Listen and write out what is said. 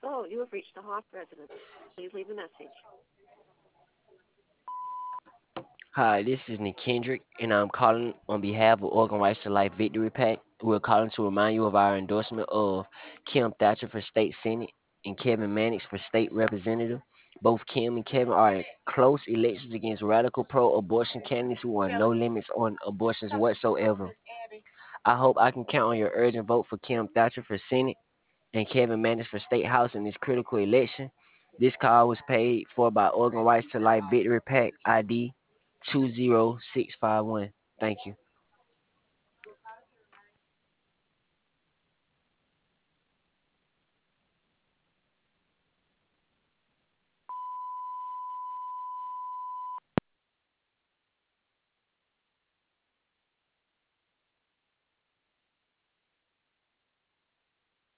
Oh, you have reached the Hoff residence. Please leave a message. Hi, this is Nick Kendrick, and I'm calling on behalf of Oregon Rights to Life Victory PAC. We're calling to remind you of our endorsement of Kim Thatcher for State Senate and Kevin Mannix for State Representative. Both Kim and Kevin are in close elections against radical pro-abortion candidates who want no limits on abortions whatsoever. I hope I can count on your urgent vote for Kim Thatcher for Senate and Kevin Mannix for State House in this critical election. This call was paid for by Oregon Rights to Life Victory PAC ID 20651. Thank you.